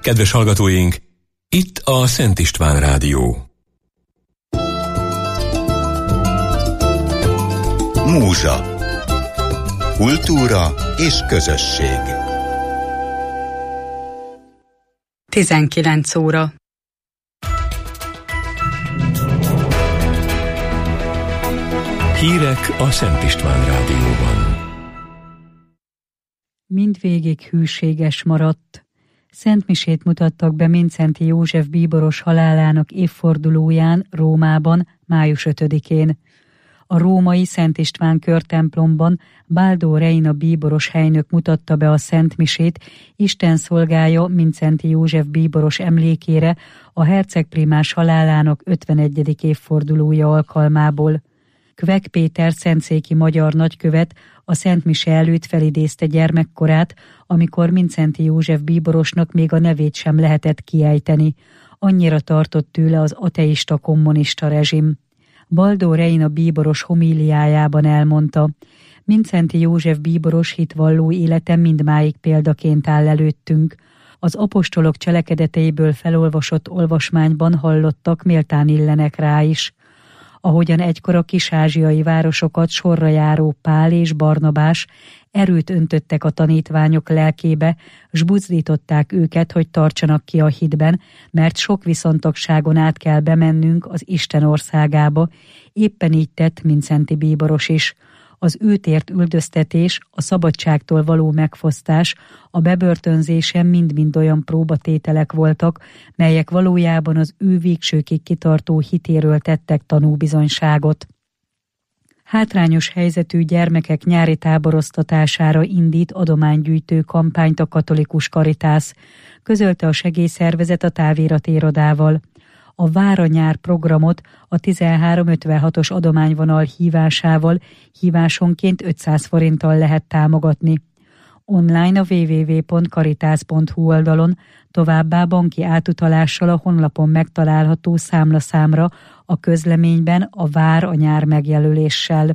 Kedves hallgatóink, itt a Szent István Rádió. Múzsa. Kultúra és közösség. 19 óra. Hírek a Szent István Rádióban. Mindvégig hűséges maradt. Szentmisét mutattak be Mindszenty József bíboros halálának évfordulóján Rómában, május 5-én. A római Szent István körtemplomban Baldó Reina bíboros helynök mutatta be a szentmisét Isten szolgája Mindszenty József bíboros emlékére a hercegprímás halálának 51. évfordulója alkalmából. Kvek Péter szentszéki magyar nagykövet a szentmise előtt felidézte gyermekkorát, amikor Mindszenty József bíborosnak még a nevét sem lehetett kiejteni. Annyira tartott tőle az ateista kommunista rezsim. Baldó Reina bíboros homíliájában elmondta: Mindszenty József bíboros hitvalló élete mindmáig példaként áll előttünk. Az apostolok cselekedeteiből felolvasott olvasmányban hallottak méltán illenek rá is. Ahogyan egykor a kis-ázsiai városokat sorra járó Pál és Barnabás erőt öntöttek a tanítványok lelkébe, s buzdították őket, hogy tartsanak ki a hitben, mert sok viszontagságon át kell bemennünk az Isten országába, éppen így tett Mindszenty bíboros is. Az őt ért üldöztetés, a szabadságtól való megfosztás, a bebörtönzése mind-mind olyan próbatételek voltak, melyek valójában az ő végsőkig kitartó hitéről tettek tanúbizonyságot. Hátrányos helyzetű gyermekek nyári táboroztatására indít adománygyűjtő kampányt a Katolikus Karitász, közölte a segélyszervezet a táviratirodával. A Vár a nyár programot a 1356-os adományvonal hívásával hívásonként 500 forinttal lehet támogatni. Online a www.caritas.hu oldalon, továbbá banki átutalással a honlapon megtalálható számlaszámra, a közleményben a Vár a nyár megjelöléssel.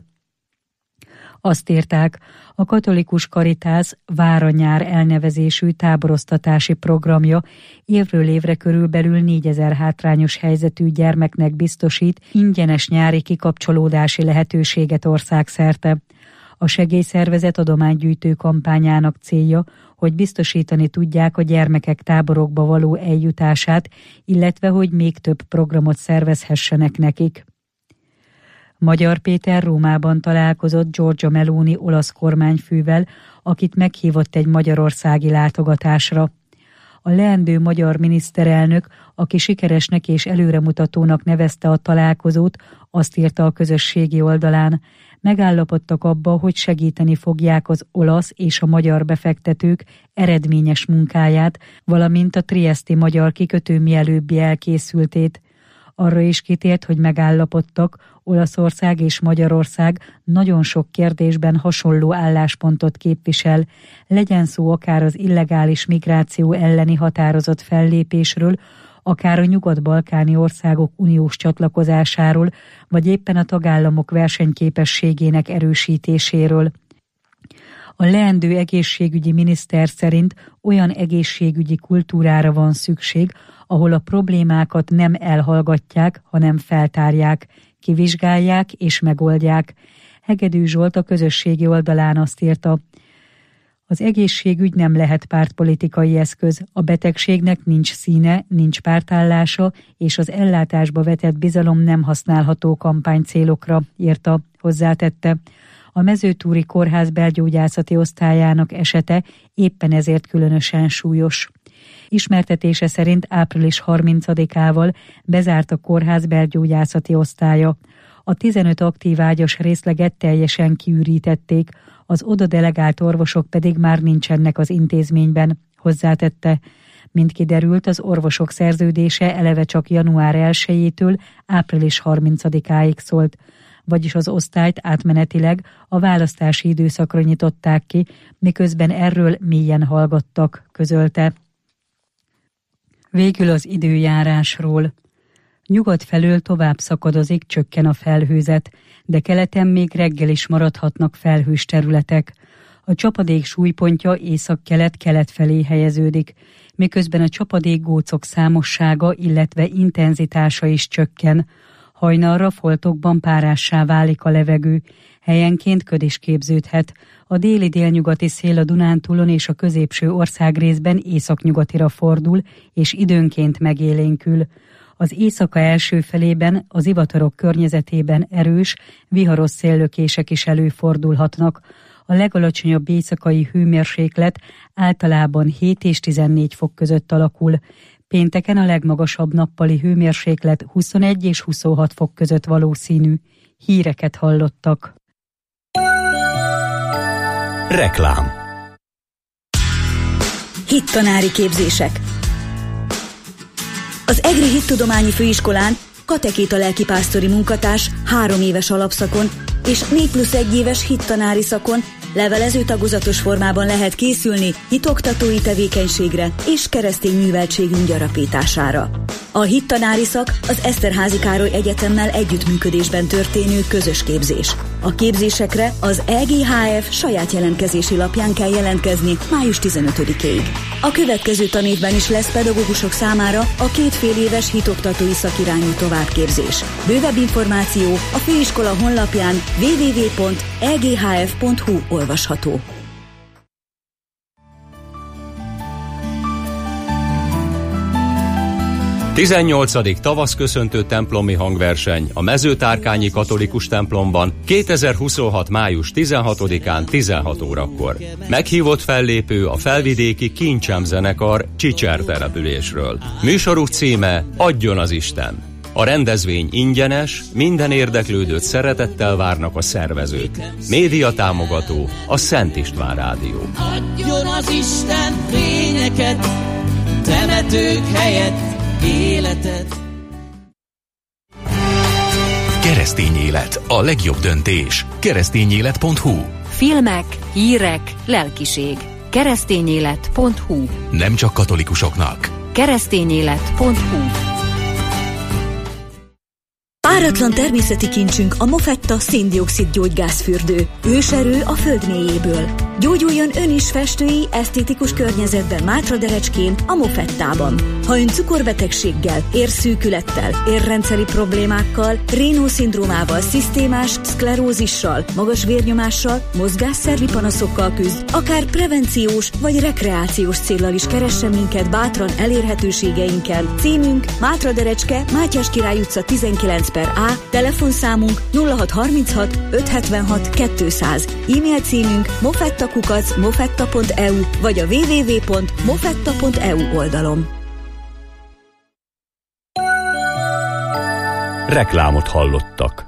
Azt írták, a Katolikus Karitász Vár a nyár elnevezésű táboroztatási programja évről évre körülbelül 4000 hátrányos helyzetű gyermeknek biztosít ingyenes nyári kikapcsolódási lehetőséget országszerte. A segélyszervezet adománygyűjtő kampányának célja, hogy biztosítani tudják a gyermekek táborokba való eljutását, illetve hogy még több programot szervezhessenek nekik. Magyar Péter Rómában találkozott Giorgia Meloni olasz kormányfővel, akit meghívott egy magyarországi látogatásra. A leendő magyar miniszterelnök, aki sikeresnek és előremutatónak nevezte a találkozót, azt írta a közösségi oldalán: megállapodtak abba, hogy segíteni fogják az olasz és a magyar befektetők eredményes munkáját, valamint a trieszti magyar kikötő mielőbbi elkészültét. Arra is kitért, hogy megállapodtak, Olaszország és Magyarország nagyon sok kérdésben hasonló álláspontot képvisel, legyen szó akár az illegális migráció elleni határozott fellépésről, akár a nyugat-balkáni országok uniós csatlakozásáról, vagy éppen a tagállamok versenyképességének erősítéséről. A leendő egészségügyi miniszter szerint olyan egészségügyi kultúrára van szükség, ahol a problémákat nem elhallgatják, hanem feltárják, kivizsgálják és megoldják. Hegedű Zsolt a közösségi oldalán azt írta: az egészségügy nem lehet pártpolitikai eszköz, a betegségnek nincs színe, nincs pártállása, és az ellátásba vetett bizalom nem használható kampánycélokra, írta, hozzátette. A Mezőtúri Kórház belgyógyászati osztályának esete éppen ezért különösen súlyos. Ismertetése szerint április 30-ával bezárt a kórház belgyógyászati osztálya. A 15 aktív ágyas részleget teljesen kiürítették, az oda delegált orvosok pedig már nincsenek az intézményben, hozzátette. Mint kiderült, az orvosok szerződése eleve csak január 1-től április 30-áig szólt, vagyis az osztályt átmenetileg a választási időszakra nyitották ki, miközben erről mélyen hallgattak, közölte. Végül az időjárásról. Nyugat felől tovább szakadozik, csökken a felhőzet, de keleten még reggel is maradhatnak felhős területek. A csapadék súlypontja északkelet-kelet felé helyeződik, miközben a csapadékgócok számossága, illetve intenzitása is csökken. Hajnalra foltokban párássá válik a levegő, helyenként köd is képződhet. A déli-délnyugati szél a Dunántúlon és a középső országrészben északnyugatira fordul, és időnként megélénkül. Az éjszaka első felében a zivatarok környezetében erős, viharos széllökések is előfordulhatnak. A legalacsonyabb éjszakai hőmérséklet általában 7 és 14 fok között alakul. Pénteken a legmagasabb nappali hőmérséklet 21 és 26 fok között valószínű. Híreket hallottak. Reklám. Hittanári képzések. Az Egri Hittudományi Főiskolán katekéta lelkipásztori munkatárs 3 éves alapszakon és 4+1 éves hittanári szakon levelező tagozatos formában lehet készülni hitoktatói tevékenységre és keresztény műveltségünk gyarapítására. A hittanári szak az Eszterházy Károly Egyetemmel együttműködésben történő közös képzés. A képzésekre az EGHF saját jelentkezési lapján kell jelentkezni május 15-ig. A következő tanévben is lesz pedagógusok számára a 2,5 éves hitoktatói szakirányú továbbképzés. Bővebb információ a főiskola honlapján www.eghf.hu olvasható. A 18. tavaszköszöntő templomi hangverseny a Mezőtárkányi katolikus templomban 2026. május 16-án 16 órakor. Meghívott fellépő a felvidéki Kincsem zenekar Csicser településről. Műsoruk címe Adjon az Isten. A rendezvény ingyenes, minden érdeklődőt szeretettel várnak a szervezők. Média támogató a Szent István Rádió. Adjon az Isten fényeket, temetők helyett életet. Keresztény élet, a legjobb döntés. Keresztényélet.hu. Filmek, hírek, lelkiség. Keresztényélet.hu. Nem csak katolikusoknak. Keresztényélet.hu. Páratlan természeti kincsünk a Mofetta szén-dioxid gyógygázfürdő. Őserő a föld mélyéből. Gyógyuljon ön is festői, esztétikus környezetben Mátraderecskén, a Mofettában. Ha ön cukorbetegséggel, érszűkülettel, érrendszeri problémákkal, Raynaud-szindrómával, szisztémás szklerózissal, magas vérnyomással, mozgásszervi panaszokkal küzd, akár prevenciós vagy rekreációs céllal is keressen minket bátran elérhetőségeinken. Címünk Mátraderecske, Mátyás Király utca 19/A, telefonszámunk 0636 576 200, e-mail címünk mofetta@mofetta.eu vagy a www.mofetta.eu oldalon. Reklámot hallottak.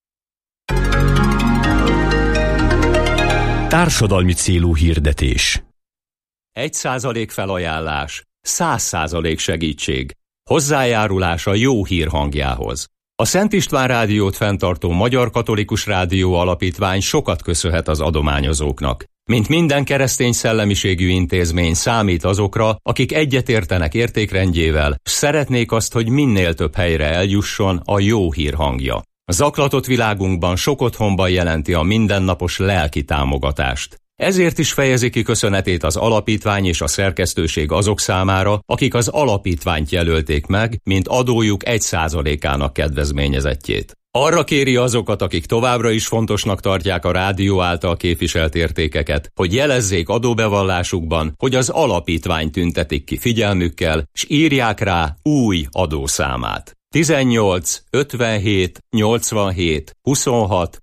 Társadalmi célú hirdetés. 1% felajánlás, 100% segítség. Hozzájárulás a jó hír hangjához. A Szent István Rádiót fenntartó Magyar Katolikus Rádió Alapítvány sokat köszönhet az adományozóknak. Mint minden keresztény szellemiségű intézmény számít azokra, akik egyetértenek értékrendjével, s szeretnék azt, hogy minél több helyre eljusson a jó hír hangja. A zaklatott világunkban sok otthonban jelenti a mindennapos lelki támogatást. Ezért is fejezi ki köszönetét az alapítvány és a szerkesztőség azok számára, akik az alapítványt jelölték meg, mint adójuk 1%-ának kedvezményezettjét. Arra kéri azokat, akik továbbra is fontosnak tartják a rádió által képviselt értékeket, hogy jelezzék adóbevallásukban, hogy az alapítvány tüntetik ki figyelmükkel, s írják rá új adószámát. 18 57 87 26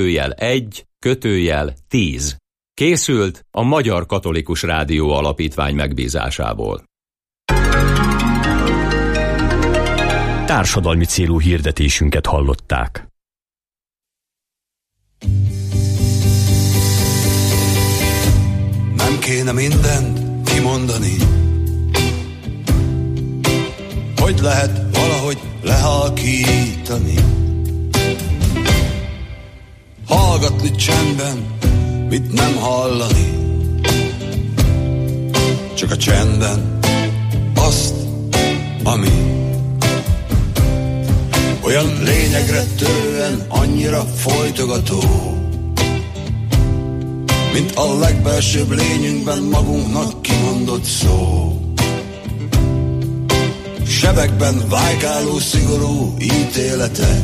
/1 /10. Készült a Magyar Katolikus Rádió Alapítvány megbízásából. Társadalmi célú hirdetésünket hallották. Nem kéne mindent kimondani, hogy lehet valahogy lehalkítani, hallgatni csendben, mit nem hallani, csak a csendben azt, ami olyan lényegre törően annyira folytogató, mint a legbelsőbb lényünkben magunknak kimondott szó. Sebekben vájkáló szigorú ítéletek.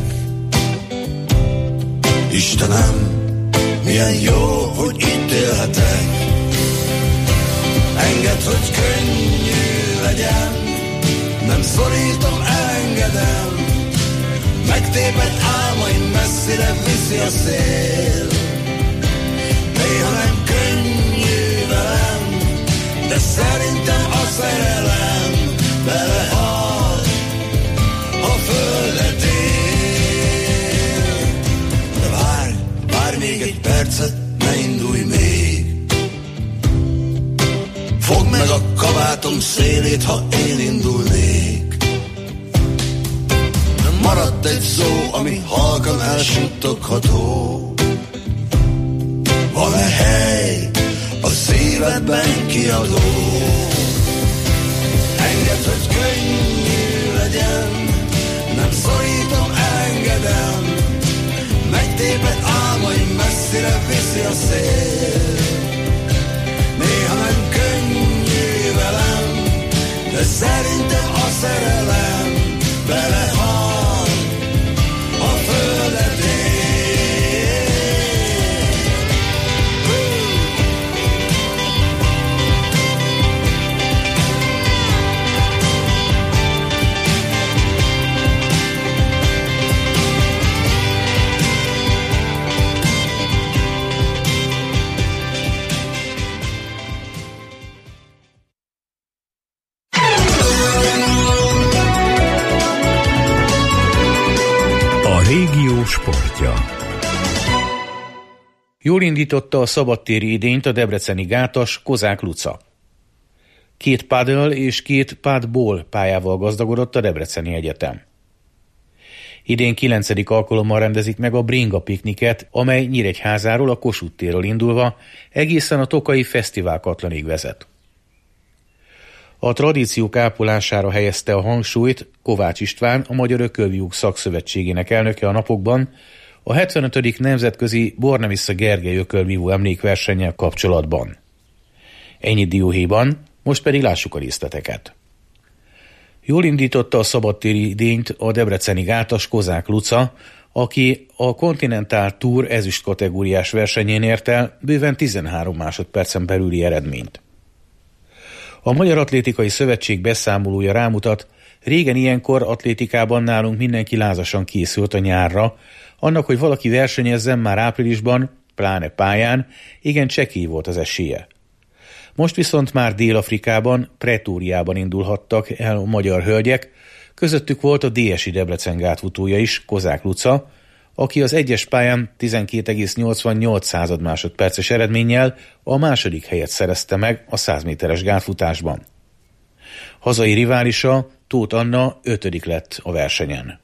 Istenem, milyen jó, hogy itt élhetek. Engedd, hogy könnyű legyen, nem szorítom, engedem. Megtépett álmaim messzire viszi a szél. Néha nem könnyű velem, de szerintem a szerelem belehal a földet él. De várj még egy percet, ne indulj még. Fogd meg a kabátom szélét, ha én indulnék. Maradt egy szó, ami halkan elsuttogható. Van-e hely a szívedben kiadó? Engedd, hogy könnyű legyen, nem szorítom, engedem. Megtépett álmaim messzire viszi a szél. Néha nem könnyű velem, de szerintem a szerelem belehal a földet él. Régió sportja. Jól indította a szabadtéri idényt a debreceni gátas Kozák Luca. 2 paddle és 2 padball pályával gazdagodott a Debreceni Egyetem. Idén 9. alkalommal rendezik meg a Bringa pikniket, amely Nyíregyházáról, a Kossuth térről indulva egészen a Tokai Fesztivál Katlanig vezet. A tradíciók ápolására helyezte a hangsúlyt Kovács István, a Magyar Ökölvívók Szakszövetségének elnöke a napokban a 75. nemzetközi Bornemisza Gergely ökölvívó emlékversennyel kapcsolatban. Ennyi dióhéjban, most pedig lássuk a részleteket. Jól indította a szabadtéri idényt a debreceni gátas Kozák Luca, aki a Continental Tour ezüst kategóriás versenyén ért el bőven 13 másodpercen belüli eredményt. A Magyar Atlétikai Szövetség beszámolója rámutat, régen ilyenkor atlétikában nálunk mindenki lázasan készült a nyárra, annak, hogy valaki versenyezzen már áprilisban, pláne pályán, igen csekély volt az esélye. Most viszont már Dél-Afrikában, Pretóriában indulhattak el a magyar hölgyek, közöttük volt a DSI Debrecen gátfutója is, Kozák Luca, aki az egyes pályán 12,88 másodperces eredménnyel a második helyet szerezte meg a 100 méteres gátfutásban. Hazai riválisa, Tóth Anna 5. lett a versenyen.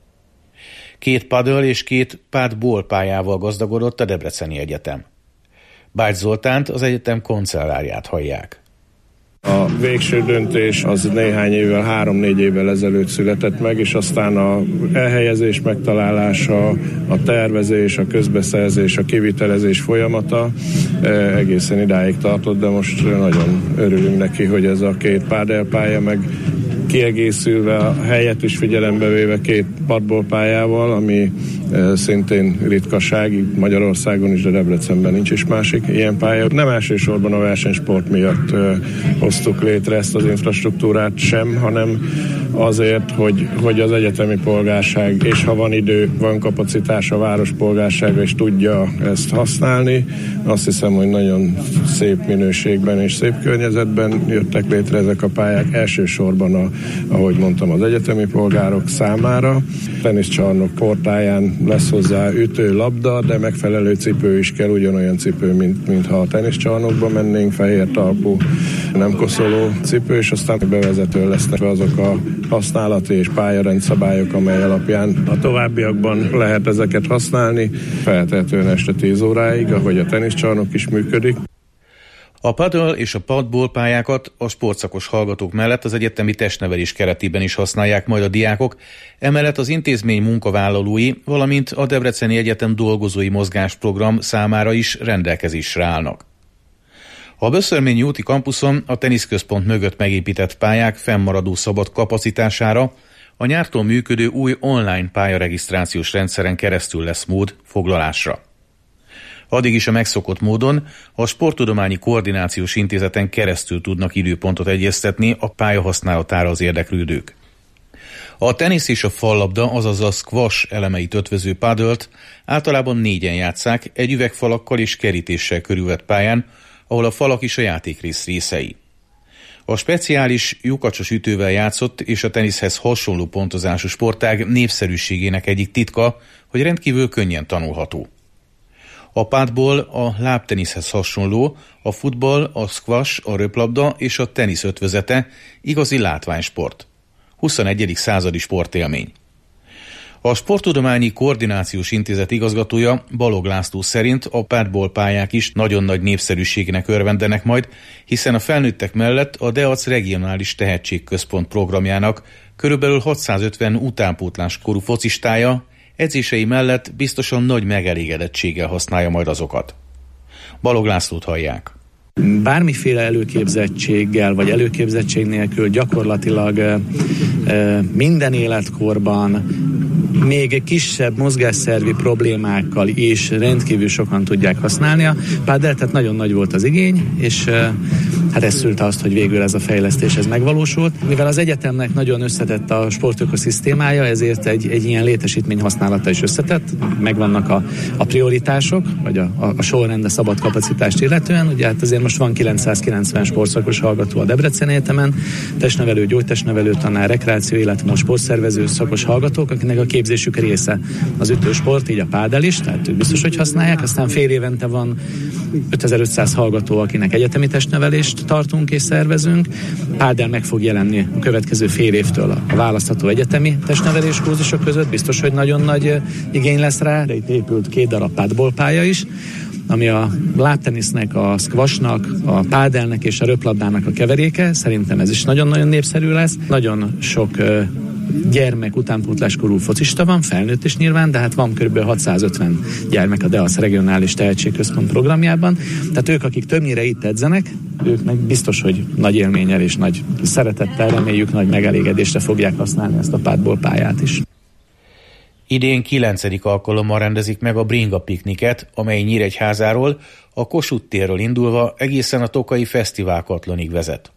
2 paddle és 2 padball pályával gazdagodott a Debreceni Egyetem. Bács Zoltánt, az egyetem kancellárját hallják. A végső döntés az néhány évvel, 3-4 évvel ezelőtt született meg, és aztán a elhelyezés megtalálása, a tervezés, a közbeszerzés, a kivitelezés folyamata egészen idáig tartott, de most nagyon örülünk neki, hogy ez a 2 pádelpálya meg kiegészülve a helyet is figyelembe véve 2 padball pályával, ami szintén ritkaság, itt Magyarországon is, de Debrecenben nincs is másik ilyen pálya. Nem elsősorban a versenysport miatt hoztuk létre ezt az infrastruktúrát sem, hanem azért, hogy az egyetemi polgárság, és ha van idő, van kapacitás a várospolgársága, és tudja ezt használni. Azt hiszem, hogy nagyon szép minőségben és szép környezetben jöttek létre ezek a pályák, elsősorban ahogy mondtam, az egyetemi polgárok számára. Teniszcsarnok portáján lesz hozzá ütő, labda, de megfelelő cipő is kell, ugyanolyan cipő, mintha a teniszcsarnokba mennénk, fehér talpú, nem koszoló cipő, és aztán bevezető lesznek azok a használati és pályarendszabályok, amely alapján a továbbiakban lehet ezeket használni, feltehetően este 10 óráig, ahogy a teniszcsarnok is működik. A paddle és a padball pályákat a sportszakos hallgatók mellett az egyetemi testnevelés keretében is használják majd a diákok, emellett az intézmény munkavállalói, valamint a Debreceni Egyetem dolgozói mozgásprogram számára is rendelkezésre állnak. A Böszörményi úti kampuszon a teniszközpont mögött megépített pályák fennmaradó szabad kapacitására a nyártól működő új online pályaregisztrációs rendszeren keresztül lesz mód foglalásra. Addig is a megszokott módon a Sporttudományi Koordinációs Intézeten keresztül tudnak időpontot egyeztetni a pálya használatára az érdeklődők. A tenisz és a fallabda, azaz a squash elemeit ötvöző paddle-t általában 4-en játsszák egy üvegfalakkal és kerítéssel körülvett pályán, ahol a falak is a játékrész részei. A speciális lyukacsos ütővel játszott és a teniszhez hasonló pontozású sportág népszerűségének egyik titka, hogy rendkívül könnyen tanulható. A padball a lábteniszhez hasonló, a futball, a squash, a röplabda és a tenisz ötvözete igazi látványsport. 21. századi sportélmény. A Sporttudományi Koordinációs Intézet igazgatója Balog László szerint a padball pályák is nagyon nagy népszerűségnek örvendenek majd, hiszen a felnőttek mellett a DEAC regionális tehetségközpont programjának körülbelül 650 utánpótlás korú focistája edzései mellett biztosan nagy megelégedettséggel használja majd azokat. Balog Lászlót hallják. Bármiféle előképzettséggel vagy előképzettség nélkül gyakorlatilag minden életkorban még kisebb mozgásszervi problémákkal is rendkívül sokan tudják használni a paddelt, tehát nagyon nagy volt az igény, és hát ez szülte azt, hogy végül ez a fejlesztés ez megvalósult. Mivel az egyetemnek nagyon összetett a sportökoszisztémája, ezért egy ilyen létesítmény használata is összetett, megvannak a prioritások, vagy a sorrend a szabad kapacitást illetően. Ugye hát azért most van 990 sportszakos hallgató a Debreceni Egyetemen, testnevelő, gyógytestnevelő tanár, rekreáció, illetve sportszervező szakos hallgatók, akinek a képzésük része az ütősport, így a pádel is, tehát ők biztos, hogy használják. Aztán fél évente van 5500 hallgató, akinek egyetemi testnevelést tartunk és szervezünk. Pádel meg fog jelenni a következő fél évtől a választható egyetemi testnevelés kurzusok között. Biztos, hogy nagyon nagy igény lesz rá, de itt épült 2 darab padball pálya is, ami a lábtenisznek, a squashnak, a pádelnek és a röplabdának a keveréke. Szerintem ez is nagyon-nagyon népszerű lesz. Nagyon sok gyermek utánpótláskorú focista van, felnőtt is nyilván, de hát van kb. 650 gyermek a DEAC regionális tehetségközpont programjában. Tehát ők, akik többnyire itt edzenek, ők meg biztos, hogy nagy élménnyel és nagy szeretettel, reméljük nagy megelégedésre fogják használni ezt a padball pályát is. Idén 9. alkalommal rendezik meg a Bringa pikniket, amely Nyíregyházáról, a Kossuth térről indulva egészen a Tokaji Fesztiválkatlanig vezet.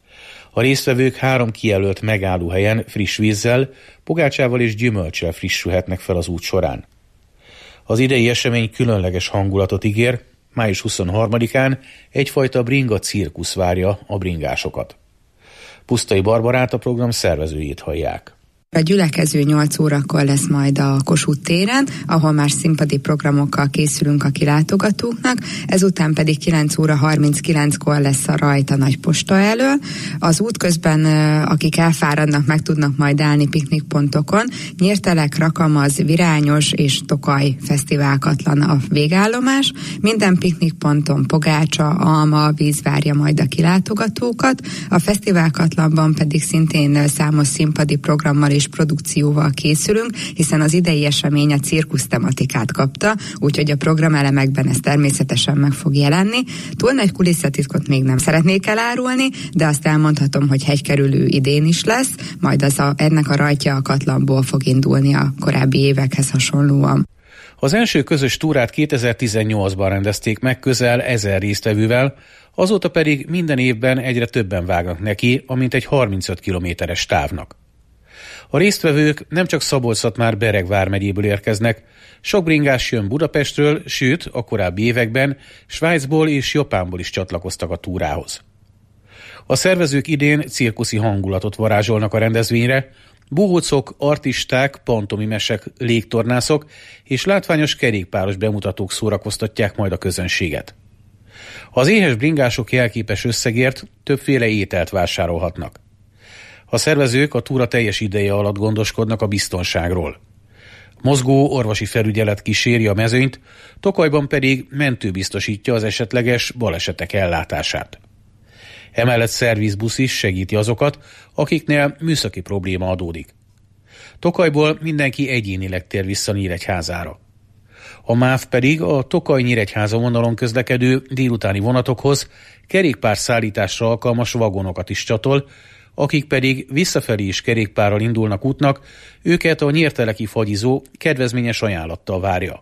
A résztvevők 3 kijelölt megállóhelyen friss vízzel, pogácsával és gyümölccsel frissülhetnek fel az út során. Az idei esemény különleges hangulatot ígér, május 23-án egyfajta bringa cirkusz várja a bringásokat. Pusztai Barbarát, a program szervezőjét hallják. A gyülekező 8 órakor lesz majd a Kossuth téren, ahol már színpadi programokkal készülünk a kilátogatóknak, ezután pedig 9 óra 39-kor lesz a rajt a Nagyposta elől. Az útközben, akik elfáradnak, meg tudnak majd állni piknikpontokon. Nyírtelek, Rakamaz, Virányos és Tokaj Fesztiválkatlan a végállomás. Minden piknikponton pogácsa, alma, víz várja majd a kilátogatókat. A Fesztiválkatlanban pedig szintén számos színpadi programmal és produkcióval készülünk, hiszen az idei esemény a cirkusz tematikát kapta, úgyhogy a programelemekben ez természetesen meg fog jelenni. Túl nagy kulisszatitkot még nem szeretnék elárulni, de azt elmondhatom, hogy hegykerülő idén is lesz, majd ennek a rajtja a Katlanból fog indulni a korábbi évekhez hasonlóan. Az első közös túrát 2018-ban rendezték meg közel 1000 résztvevővel, azóta pedig minden évben egyre többen vágnak neki, amint egy 35 kilométeres távnak. A résztvevők nem csak Szabolcs-Szatmár-Bereg vármegyéből érkeznek, sok bringás jön Budapestről, sőt, a korábbi években Svájcból és Japánból is csatlakoztak a túrához. A szervezők idén cirkuszi hangulatot varázsolnak a rendezvényre, bohócok, artisták, pantomimesek, légtornászok és látványos kerékpáros bemutatók szórakoztatják majd a közönséget. Az éhes bringások jelképes összegért többféle ételt vásárolhatnak. A szervezők a túra teljes ideje alatt gondoskodnak a biztonságról. Mozgó orvosi felügyelet kíséri a mezőnyt, Tokajban pedig mentő biztosítja az esetleges balesetek ellátását. Emellett szervizbusz is segíti azokat, akiknél műszaki probléma adódik. Tokajból mindenki egyénileg tér vissza Nyíregyházára. A MÁV pedig a Tokaj-Nyíregyháza vonalon közlekedő délutáni vonatokhoz kerékpárszállításra alkalmas vagonokat is csatol, akik pedig visszafelé is kerékpárral indulnak útnak, őket a nyírteleki fagyizó kedvezményes ajánlattal várja.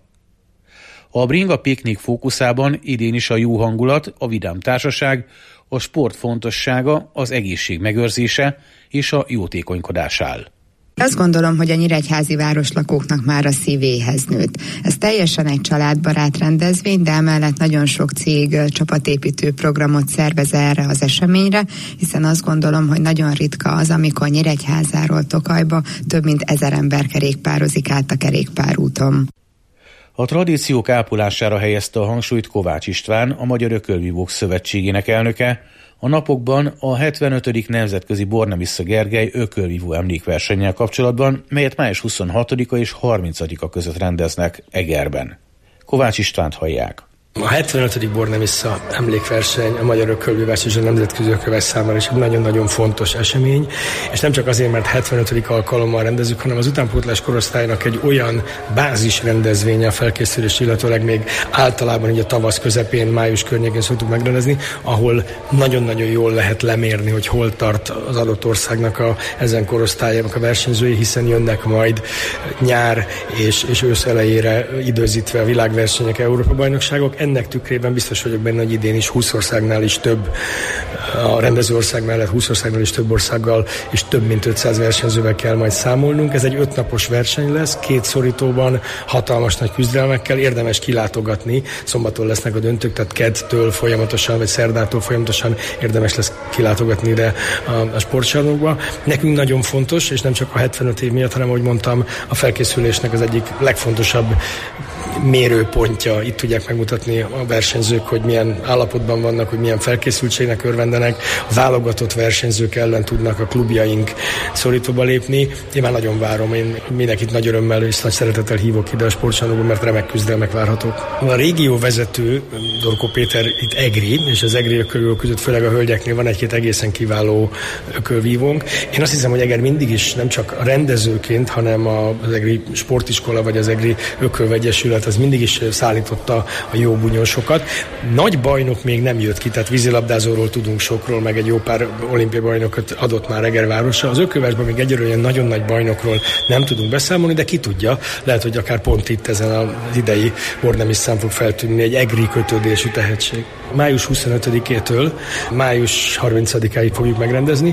A bringa piknik fókuszában idén is a jó hangulat, a vidám társaság, a sport fontossága, az egészség megőrzése és a jótékonykodás áll. Azt gondolom, hogy a nyíregyházi városlakóknak már a szívéhez nőtt. Ez teljesen egy családbarát rendezvény, de emellett nagyon sok cég csapatépítő programot szervez erre az eseményre, hiszen azt gondolom, hogy nagyon ritka az, amikor Nyíregyházáról Tokajba több mint 1000 ember kerékpározik át a kerékpárúton. A tradíciók ápolására helyezte a hangsúlyt Kovács István, a Magyar Ökölvívók Szövetségének elnöke, a napokban a 75. Nemzetközi Bornemisza Gergely ökölvívó emlékversennyel kapcsolatban, melyet május 26-a és 30-a között rendeznek Egerben. Kovács Istvánt hallják. A 75. Bornemisza emlékverseny a magyar ökölvívás és a nemzetközi ökölvívás számára is egy nagyon-nagyon fontos esemény, és nem csak azért, mert 75. alkalommal rendezzük, hanem az utánpótlás korosztálynak egy olyan bázis rendezvénye a felkészülés, illetőleg még általában így a tavasz közepén, május környékén szoktuk megrendezni, ahol nagyon-nagyon jól lehet lemérni, hogy hol tart az adott országnak ezen korosztályának a versenyzői, hiszen jönnek majd nyár és ősz elejére időzítve a világversenyek, Európa-bajnokságok. Ennek tükrében biztos vagyok benne, hogy idén is 20 országnál is több, a rendező ország mellett 20 országnál is több országgal és több mint 500 versenyzővel kell majd számolnunk. Ez egy 5 napos verseny lesz, 2 szorítóban, hatalmas nagy küzdelmekkel, érdemes kilátogatni. Szombaton lesznek a döntők, tehát kedtől folyamatosan, vagy szerdától folyamatosan érdemes lesz kilátogatni ide a sportcsarnokba. Nekünk nagyon fontos, és nem csak a 75 év miatt, hanem ahogy mondtam, a felkészülésnek az egyik legfontosabb mérőpontja. Itt tudják megmutatni a versenyzők, hogy milyen állapotban vannak, hogy milyen felkészültségnek örvendenek. A válogatott versenyzők ellen tudnak a klubjaink szorítóba lépni. Én már nagyon várom, én mindenkit nagy örömmel és nagy szeretettel hívok ide a sportcsarnokba, mert remek küzdelmek várhatók. A régió vezető, Dorkó Péter itt egri, és az egri ökölvívók között főleg a hölgyeknél van egy-két egészen kiváló ökölvívónk. Én azt hiszem, hogy Eger mindig is nem csak a rendezőként, hanem az egri sportiskola vagy az egri ökölvegyesület az mindig is szállította a jó bunyósokat. Nagy bajnok még nem jött ki, tehát vízilabdázóról tudunk sokról, meg egy jó pár olimpiai bajnokot adott már Eger városa. Az ökölvásban még egyelőre olyan nagyon nagy bajnokról nem tudunk beszámolni, de ki tudja, lehet, hogy akár pont itt ezen az idei Bornemisszán fog feltűnni egy egri kötődésű tehetség. Május 25-től május 30-áig fogjuk megrendezni,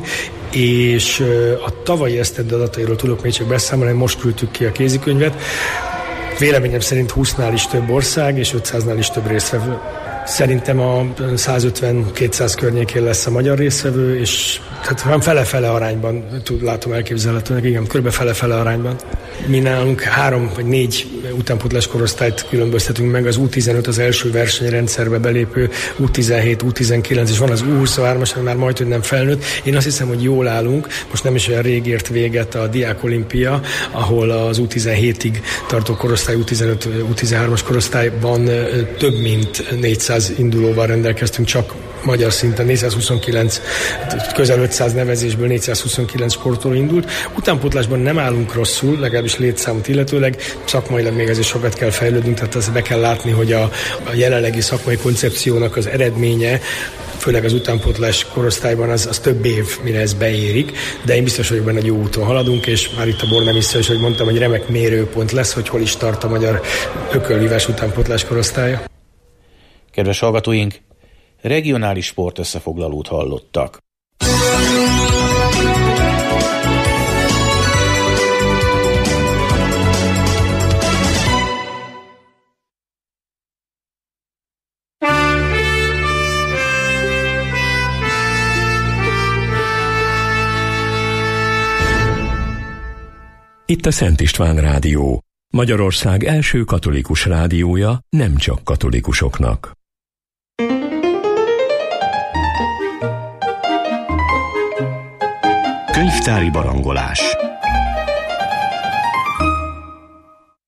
és a tavalyi esztendő adatairól tudok még csak beszámolni, most küldtük ki a kézikönyvet. Véleményem szerint 20-nál is több ország, és 500-nál is több résztvevő. Szerintem a 150-200 környékén lesz a magyar résztvevő, és tehát fele-fele arányban látom elképzelhetőnek, igen, kb. Fele-fele arányban. Mi nálunk 3 vagy 4 utánpótlás korosztályt különböztetünk meg, az U15 az első versenyrendszerbe belépő, U17, U19, és van az U23-as, ami már majdnem nem felnőtt. Én azt hiszem, hogy jól állunk, most nem is olyan rég ért véget a Diák Olimpia, ahol az U17-ig tartó korosztály, U15, U13-as korosztályban több mint 400 indulóval rendelkeztünk, csak magyar szinten 429, közel 500 nevezésből 429 sportoló indult. Utánpótlásban nem állunk rosszul, legalábbis létszámot illetőleg, szakmailag még ezért sokat kell fejlődnünk, tehát azt be kell látni, hogy a jelenlegi szakmai koncepciónak az eredménye, főleg az utánpótlás korosztályban az több év, mire ez beérik, de én biztos vagyok benne, hogy jó úton haladunk, és már itt a Bornemisza is, hogy mondtam, hogy remek mérőpont lesz, hogy hol is tart a magyar ökölvívás utánpótlás korosztálya. Kedves hallgatóink, regionális sport összefoglalót hallottak. Itt a Szent István Rádió, Magyarország első katolikus rádiója, nem csak katolikusoknak. Könyvtári barangolás.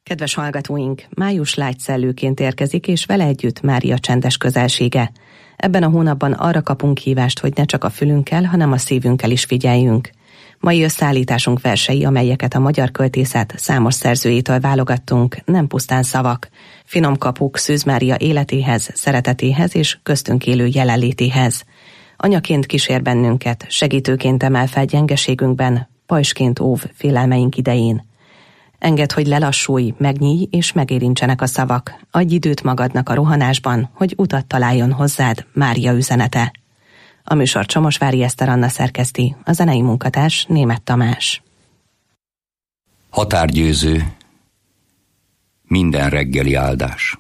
Kedves hallgatóink, május lágyszellőként érkezik, és vele együtt Mária csendes közelsége. Ebben a hónapban arra kapunk hívást, hogy ne csak a fülünkkel, hanem a szívünkkel is figyeljünk. Mai összeállításunk versei, amelyeket a magyar költészet számos szerzőjétől válogattunk, nem pusztán szavak, finom kapuk Szűz Mária életéhez, szeretetéhez és köztünk élő jelenlétéhez. Anyaként kísér bennünket, segítőként emel fel gyengeségünkben, pajsként óv félelmeink idején. Engedd, hogy lelassulj, megnyíj és megérintsenek a szavak. Adj időt magadnak a rohanásban, hogy utat találjon hozzád Mária üzenete. A műsor Csomosvári Eszter Anna szerkeszti, a zenei munkatárs Németh Tamás. Határgyőző, minden reggeli áldás.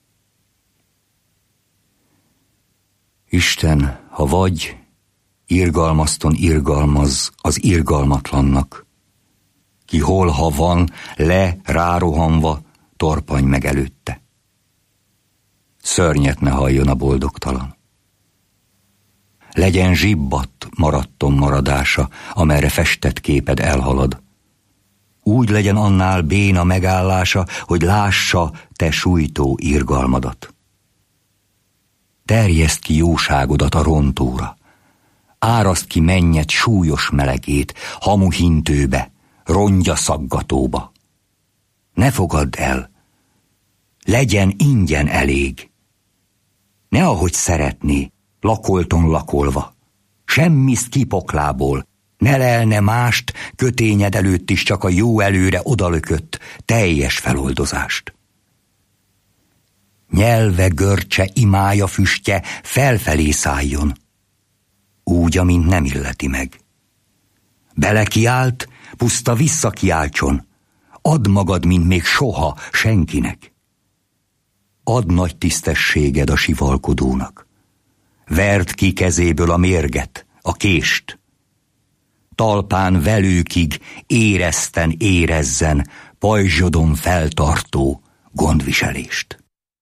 Isten, ha vagy, irgalmazton irgalmaz az irgalmatlannak. Ki hol, ha van, rárohanva, torpanj meg előtte. Szörnyet ne halljon a boldogtalan. Legyen zsibbadt maradton maradása, amerre festett képed elhalad. Úgy legyen annál béna megállása, hogy lássa te sújtó irgalmadat. Terjeszd ki jóságodat a rontóra. Áraszt ki mennyet súlyos melegét, hamu hintőbe, rongya szaggatóba. Ne fogadd el, legyen ingyen elég. Ne ahogy szeretné, lakolton lakolva, semmiszt kipoklából, ne lelne mást, kötényed előtt is csak a jó előre odalökött teljes feloldozást. Nyelve, görcse, imája, füstje felfelé szálljon, úgy, amint nem illeti meg. Belekiált, puszta visszakiáltson, add magad, mint még soha senkinek. Add nagy tisztességed a sivalkodónak, verd ki kezéből a mérget, a kést. Talpán velőkig érezten érezzen pajzsodon feltartó gondviselést.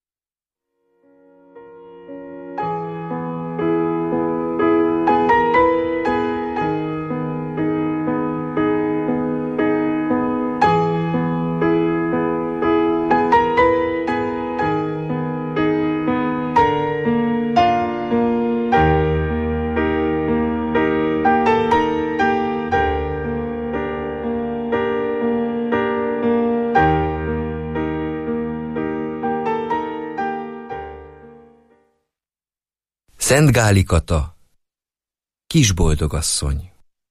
Szent Gáli Kata, Kisboldogasszony.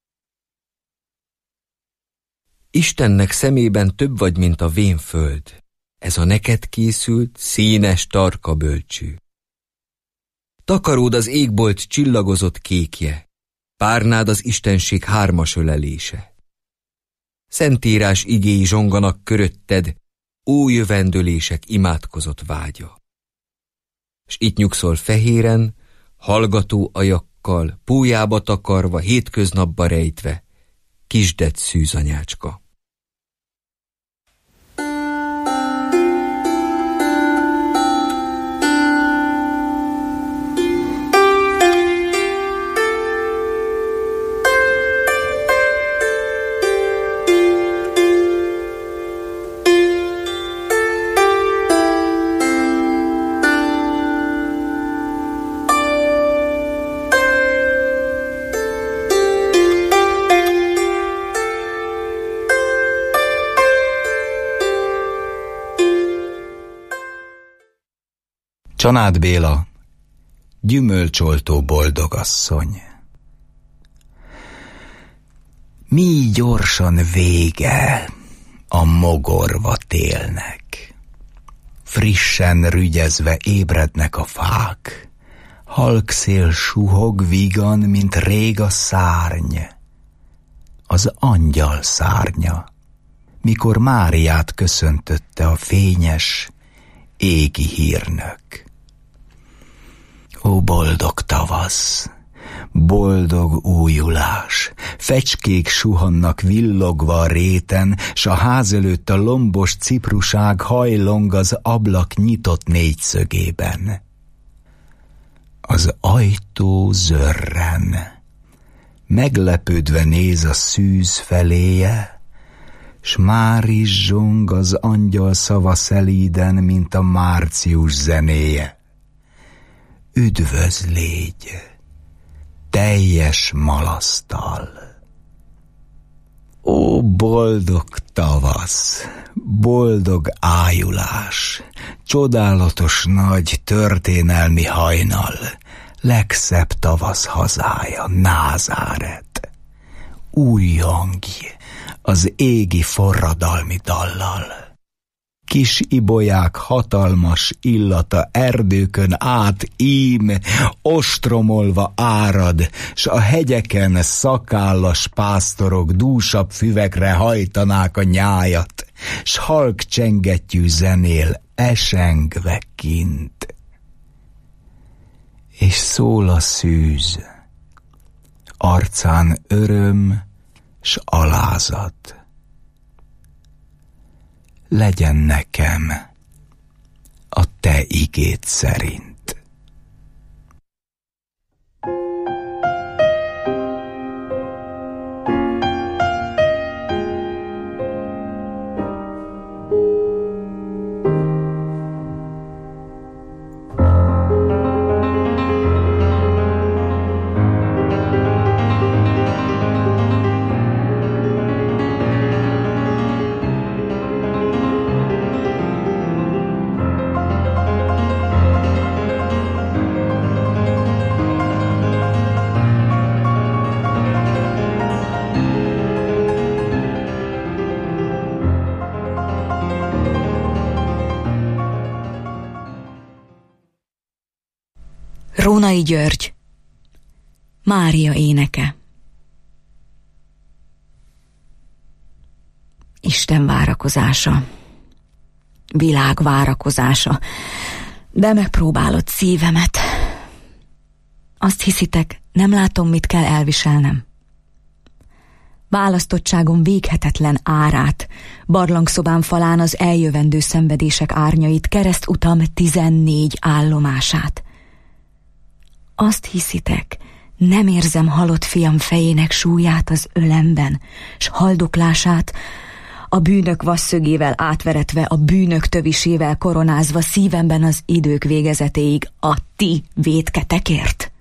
Istennek szemében több vagy, mint a vén föld, ez a neked készült, színes tarka bölcső. Takaród az égbolt csillagozott kékje, párnád az istenség hármas ölelése. Szentírás igéi zsonganak körötted, ó jövendőlések imádkozott vágya. S itt nyugszol fehéren, hallgató ajakkal, pólyába takarva, hétköznapba rejtve, kisded szűzanyácska. Csanád Béla, gyümölcsoltó boldogasszony. Mi gyorsan vége a mogorva télnek. Frissen rügyezve ébrednek a fák, halk szél suhog vígan, mint rég a szárny. Az angyal szárnya, mikor Máriát köszöntötte a fényes, égi hírnök. Ó, boldog tavasz, boldog újulás, fecskék suhannak villogva a réten, s a ház előtt a lombos cipruság hajlong az ablak nyitott négyszögében. Az ajtó zörren, meglepődve néz a szűz feléje, s már is zsong az angyal szava szelíden, mint a március zenéje. Üdvözlégy, teljes malasztal! Ó, boldog tavasz, boldog ájulás, csodálatos nagy történelmi hajnal, legszebb tavasz hazája, Názáret. Új hangj az égi forradalmi dallal. Kis ibolyák hatalmas illata erdőkön át ím, ostromolva árad, s a hegyeken szakállas pásztorok dúsabb füvekre hajtanák a nyájat, s halk csengettyű zenél esengve kint. És szól a szűz, arcán öröm s alázat. Legyen nekem a te igéd szerint. Rónai György, Mária éneke. Isten várakozása, világ várakozása, de megpróbálod szívemet. Azt hiszitek, nem látom, mit kell elviselnem. Választottságom véghetetlen árát, barlangszobám falán az eljövendő szenvedések árnyait, keresztutam 14 állomását. Azt hiszitek, nem érzem halott fiam fejének súlyát az ölemben, s haldoklását, a bűnök vasszögével átveretve, a bűnök tövisével koronázva szívemben az idők végezetéig a ti vétketekért?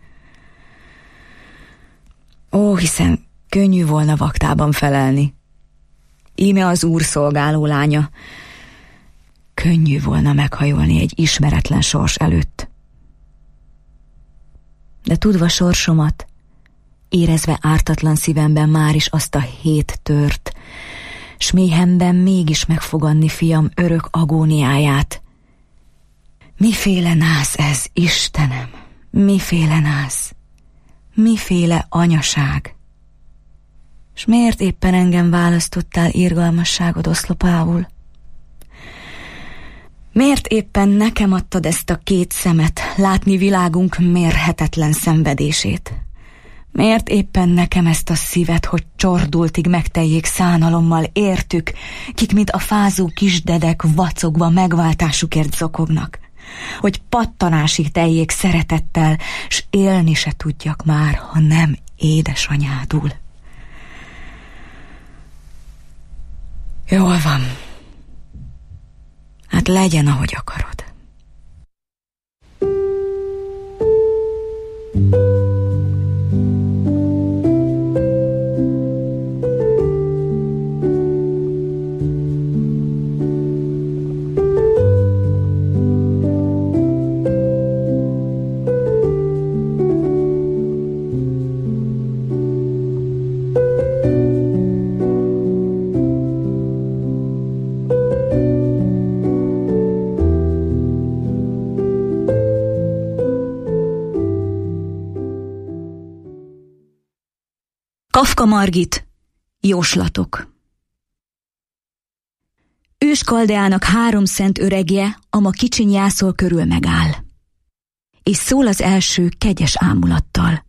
Ó, hiszen könnyű volna vaktában felelni. Íme az Úr szolgáló lánya. Könnyű volna meghajolni egy ismeretlen sors előtt. De tudva sorsomat, érezve ártatlan szívemben már is azt a 7 tört, s méhemben mégis megfogadni fiam örök agóniáját. Miféle nász ez, Istenem, miféle nász, miféle anyaság. S miért éppen engem választottál irgalmasságod oszlopául? Miért éppen nekem adtad ezt a 2 szemet, látni világunk mérhetetlen szenvedését? Miért éppen nekem ezt a szívet, hogy csordultig megteljék szánalommal értük, kik, mint a fázó kisdedek vacogva megváltásukért zokognak? Hogy pattanásig teljék szeretettel, s élni se tudjak már, ha nem édesanyádul. Jól van. Hát legyen, ahogy akarod. Kafka Margit, Jóslatok. Őskaldeának 3 szent öregje, ama kicsiny jászol körül megáll. És szól az első kegyes ámulattal.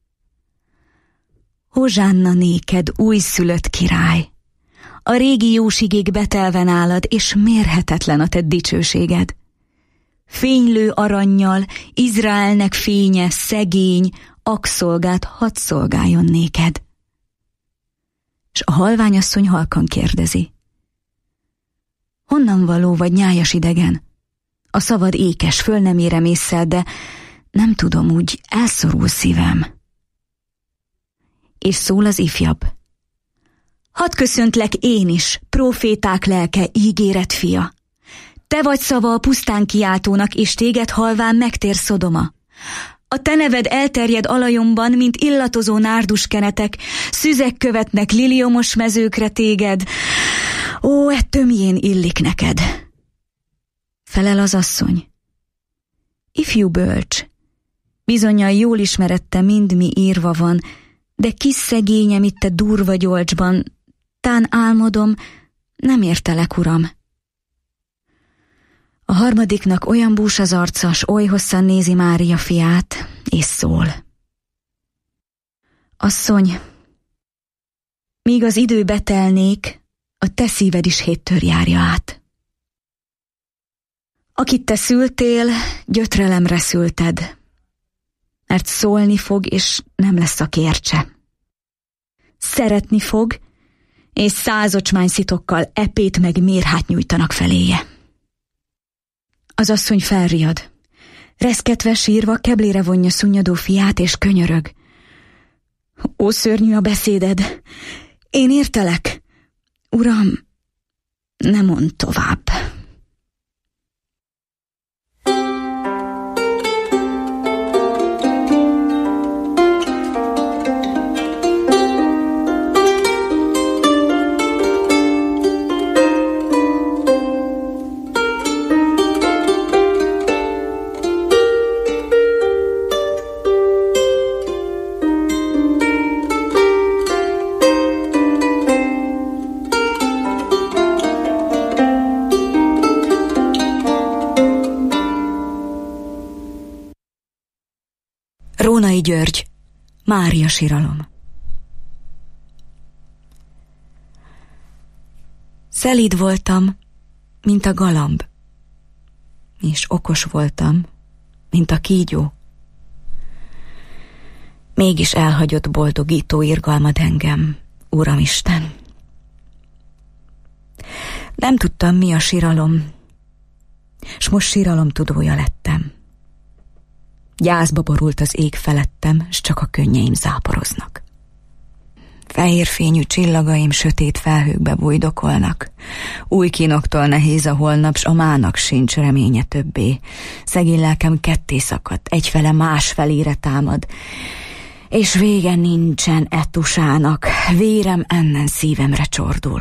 Hozsánna néked, újszülött király! A régi jósigék betelve nálad, és mérhetetlen a te dicsőséged. Fénylő arannyal, Izraelnek fénye, szegény, akszolgát hadd szolgáljon néked. S a halványasszony halkan kérdezi. Honnan való vagy nyájas idegen? A szavad ékes, föl nem érem ésszel, de nem tudom, úgy elszorul szívem. És szól az ifjabb. Hadd köszöntlek én is, próféták lelke, ígéret fia. Te vagy szava a pusztán kiáltónak, és téged halván megtér Szodoma. A te neved elterjed alajomban, mint illatozó nárduskenetek, szüzek követnek liliomos mezőkre téged. Ó, tömjén illik neked. Felel az asszony. Ifjú bölcs, bizonnyal jól ismerette mind, mi írva van, de kis szegényem itt a durva gyolcsban, tán álmodom, nem értelek, uram. A harmadiknak olyan bús az arca, s oly hosszan nézi Mária fiát, és szól. Asszony, míg az idő betelnék, a te szíved is héttől járja át. Akit te szültél, gyötrelemre szülted, mert szólni fog, és nem lesz a kércse. Szeretni fog, és 100 ocsmányszitokkal epét meg mérhát nyújtanak feléje. Az asszony felriad. Reszketve, sírva keblére vonja szunnyadó fiát, és könyörög. Ó, szörnyű a beszéded! Én értelek! Uram, ne mondd tovább! Rónai György, Mária siralom. Szelíd voltam, mint a galamb, és okos voltam, mint a kígyó. Mégis elhagyott boldogító irgalmad engem, Uramisten. Nem tudtam, mi a siralom, s most siralomtudója lettem. Gyászba borult az ég felettem, s csak a könnyeim záporoznak. Fehér fényű csillagaim sötét felhőkbe bujdokolnak. Új kínoktól nehéz a holnap, s a mának sincs reménye többé. Szegény lelkem ketté szakadt, egyfele másfelére támad. És vége nincsen etusának, vérem ennen szívemre csordul.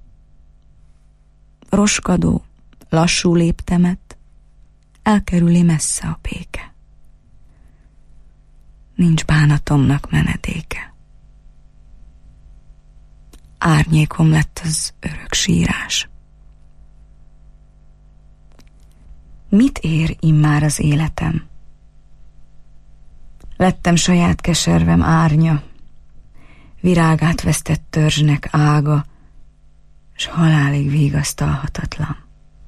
Roskadó, lassú léptemet, elkerüli messze a béke. Nincs bánatomnak menedéke. Árnyékom lett az örök sírás. Mit ér immár az életem? Lettem saját keservem árnya, virágát vesztett törzsnek ága, s halálig vigasztalhatatlan.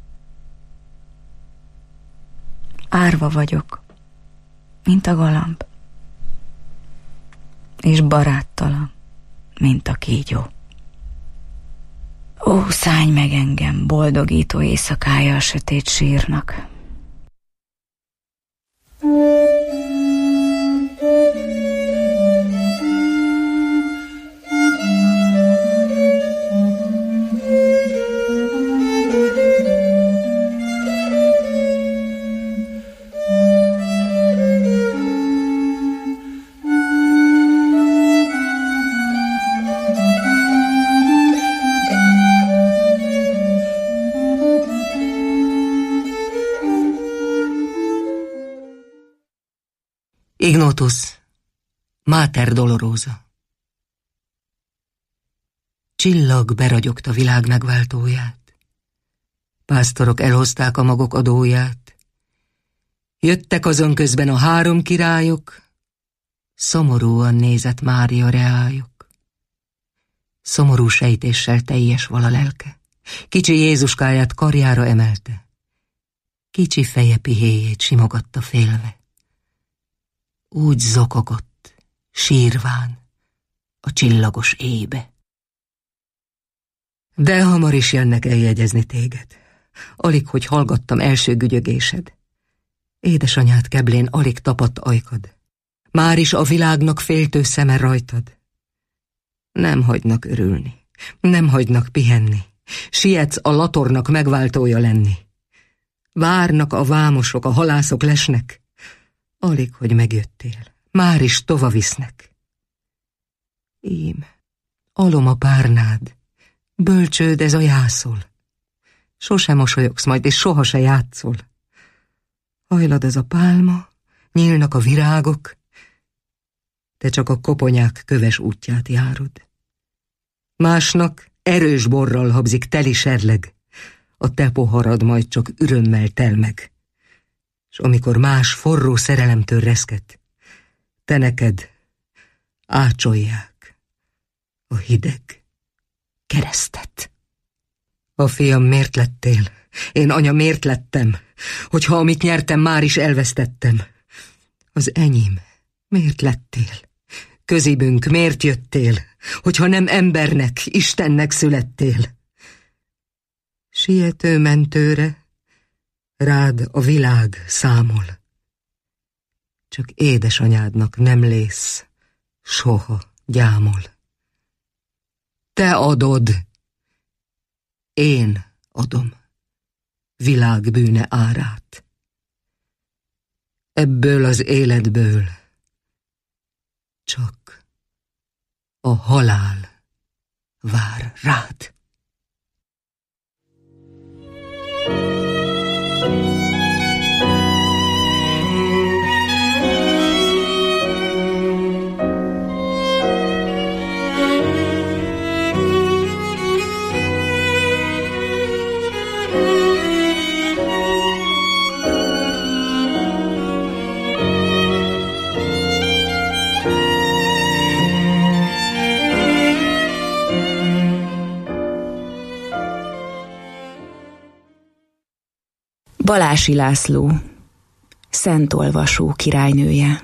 Árva vagyok, mint a galamb, és baráttalan, mint a kígyó. Ó, szállj meg engem, boldogító éjszakája a sötét sírnak. Ignotus, Mater Dolorosa. Csillag beragyogta a világ megváltóját. Pásztorok elhozták a magok adóját. Jöttek azon közben a 3 királyok, szomorúan nézett Mária reájuk. Szomorú sejtéssel teljes vala lelke. Kicsi Jézuskáját karjára emelte. Kicsi feje pihéjét simogatta félve. Úgy zokogott, sírván, a csillagos éjbe. De hamar is jönnek eljegyezni téged. Alig, hogy hallgattam első gügyögésed. Édesanyád keblén alig tapadt ajkad. Már is a világnak féltő szeme rajtad. Nem hagynak örülni, nem hagynak pihenni. Sietsz a latornak megváltója lenni. Várnak a vámosok, a halászok lesnek. Alig, hogy megjöttél, már is tova visznek. Ím, alom a párnád, bölcsőd ez a jászol. Sose mosolyogsz majd, és soha se játszol. Hajlad ez a pálma, nyílnak a virágok, te csak a koponyák köves útját járod. Másnak erős borral habzik teli serleg, a te poharad majd csak ürömmel tel meg. És amikor más forró szerelemtől reszket, te neked ácsolják a hideg keresztet. A fiam, miért lettél? Én, anya, miért lettem? Hogyha amit nyertem, már is elvesztettem. Az enyém, miért lettél? Közibünk miért jöttél? Hogyha nem embernek, Istennek születtél? Siető mentőre rád a világ számol. Csak édesanyádnak nem lész, soha gyámol. Te adod, én adom világ bűne árát. Ebből az életből csak a halál vár rád. Balási László, szentolvasó királynője.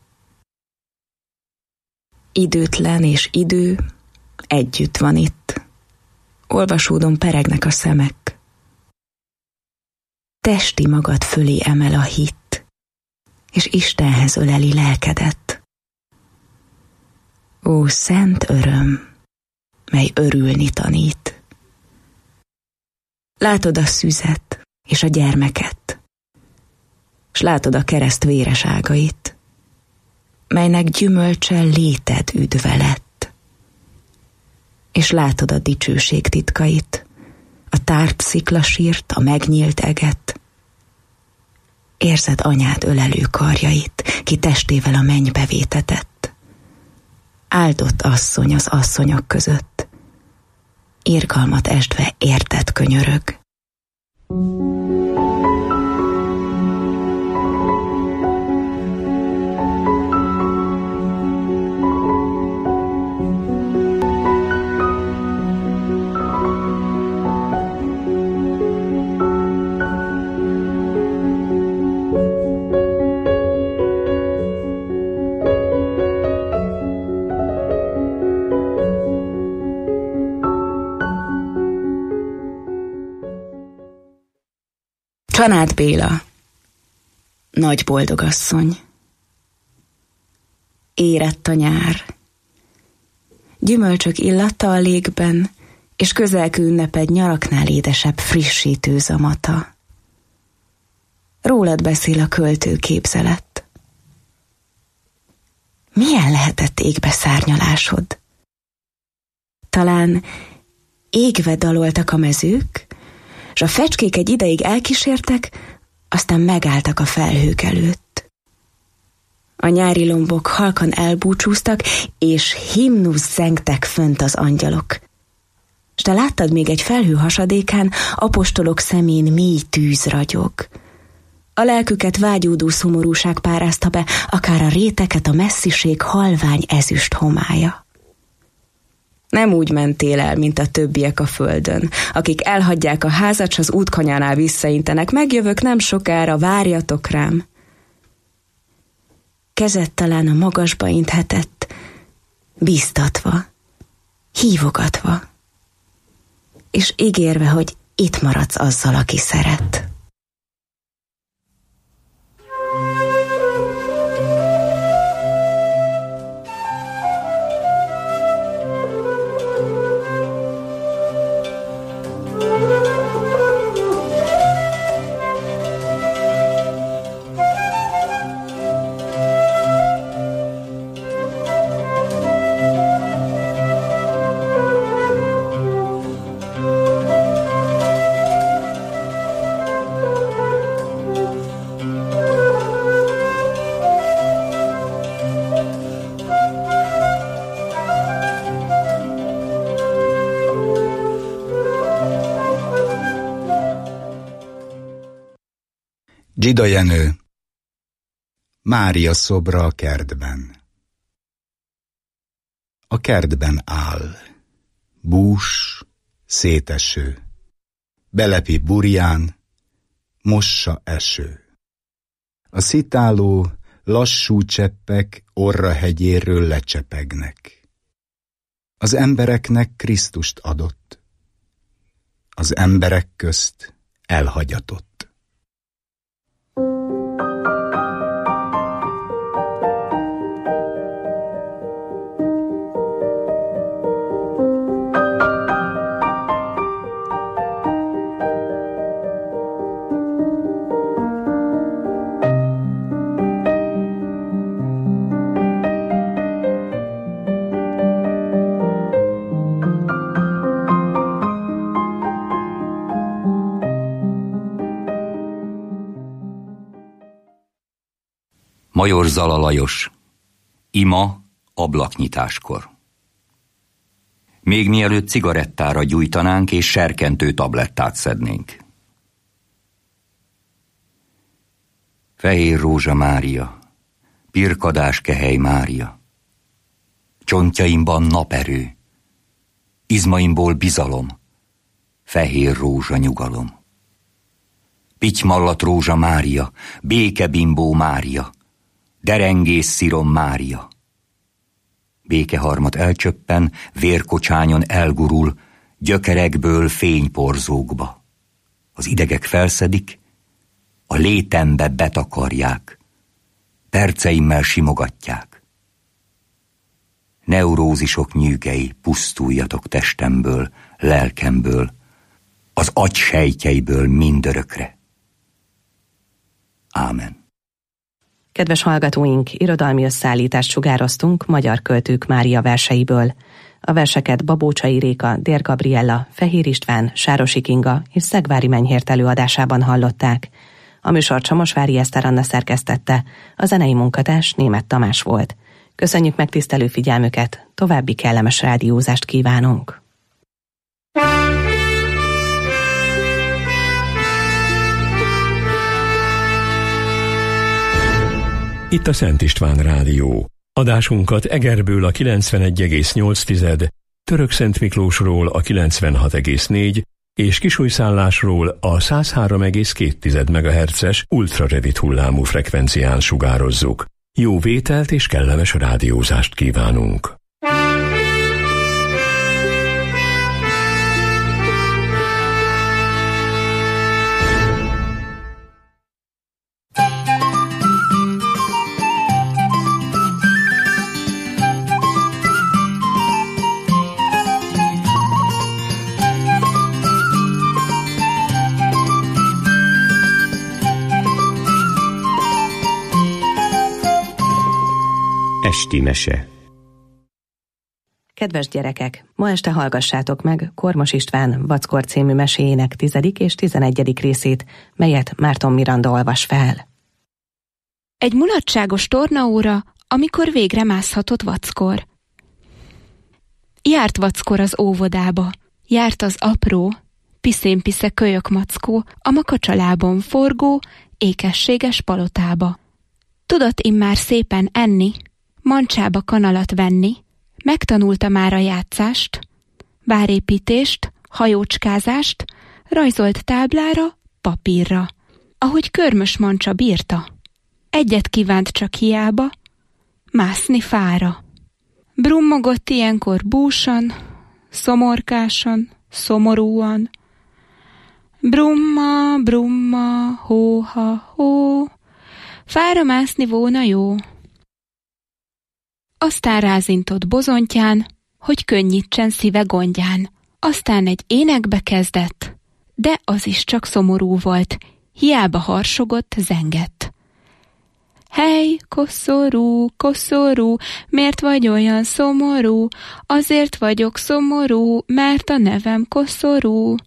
Időtlen és idő együtt van itt. Olvasódon peregnek a szemek. Testi magad fölé emel a hit, és Istenhez öleli lelkedet. Ó, szent öröm, mely örülni tanít. Látod a szüzet és a gyermeket, s látod a kereszt véres ágait, melynek gyümölcse léted üdve lett. És látod a dicsőség titkait, a tárt sziklasírt, a megnyílt eget. Érzed anyád ölelő karjait, ki testével a mennybe vétetett. Áldott asszony az asszonyok között, irgalmat esdve érted könyörög. Csanád Béla, nagy boldogasszony. Érett a nyár. Gyümölcsök illata a légben, és közelgő ünneped nyaraknál édesebb frissítő zamata. Rólad beszél a költő képzelet. Milyen lehetett égbe szárnyalásod? Talán égve daloltak a mezők, s a fecskék egy ideig elkísértek, aztán megálltak a felhők előtt. A nyári lombok halkan elbúcsúztak, és himnusz zengtek fönt az angyalok. S te láttad még egy felhő hasadékán, apostolok szemén mély tűz ragyog. A lelküket vágyódó szomorúság párázta be, akár a réteket a messziség halvány ezüst homálya. Nem úgy mentél el, mint a többiek a földön, akik elhagyják a házat, s az útkanyánál visszaintenek. Megjövök nem sokára, várjatok rám. Kezed talán a magasba inthetett, bíztatva, hívogatva. és ígérve, hogy itt maradsz azzal, aki szeret. Zsida Jenő. Mária szobra a kertben. A kertben áll, bús, széteső, belepi burján, mossa eső. A szitáló, lassú cseppek orra hegyéről lecsepegnek. Az embereknek Krisztust adott, az emberek közt elhagyatott. Major Zala Lajos. Ima ablaknyitáskor. Még mielőtt cigarettára gyújtanánk és serkentő tablettát szednénk. Fehér rózsa Mária, pirkadás kehely Mária. Csontjaimban naperő, izmaimból bizalom, fehér rózsa nyugalom. Pitymallat rózsa Mária, békebimbó Mária, derengész szirom Mária. Békeharmat elcsöppen, vérkocsányon elgurul, gyökerekből fényporzókba. Az idegek felszedik, a létembe betakarják, perceimmel simogatják. Neurózisok nyűgei, pusztuljatok testemből, lelkemből, az agysejtjeiből mindörökre. Ámen. Kedves hallgatóink, irodalmi összeállítást sugároztunk magyar költők Mária verseiből. A verseket Babócsai Réka, Dér Gabriella, Fehér István, Sárosi Kinga és Szegvári Menyhért előadásában hallották. A műsor Csomosvári Eszter Anna szerkesztette, a zenei munkatárs Németh Tamás volt. Köszönjük megtisztelő figyelmüket, további kellemes rádiózást kívánunk. Itt a Szent István Rádió. Adásunkat Egerből a 91,8, Törökszent Miklósról a 96,4 és Kisújszállásról a 103,2 MHz-es ultrarövid hullámú frekvencián sugározzuk. Jó vételt és kellemes rádiózást kívánunk! Esti mese. Kedves gyerekek, ma este hallgassátok meg Kormos István Vackor című meséjének 10. és 11. részét, melyet Márton Miranda olvas fel. Egy mulatságos tornaóra, amikor végre mászhatott Vackor. Járt Vackor az óvodába, járt az apró, piszénpisze kölyök mackó a makacsalábon forgó, ékességes palotába. Tudott immár szépen enni, mancsába kanalat venni, megtanulta már a játszást, várépítést, hajócskázást, rajzolt táblára, papírra, ahogy körmös mancsa bírta. Egyet kívánt csak hiába, mászni fára. Brummogott ilyenkor búsan, szomorkásan, szomorúan. Brumma, brumma, hó-ha, hó, fára mászni volna jó. Aztán rázintott bozontján, hogy könnyítsen szíve gondján. Aztán egy énekbe kezdett, de az is csak szomorú volt, hiába harsogott, zengett. Hely, koszorú, koszorú, miért vagy olyan szomorú? Azért vagyok szomorú, mert a nevem koszorú.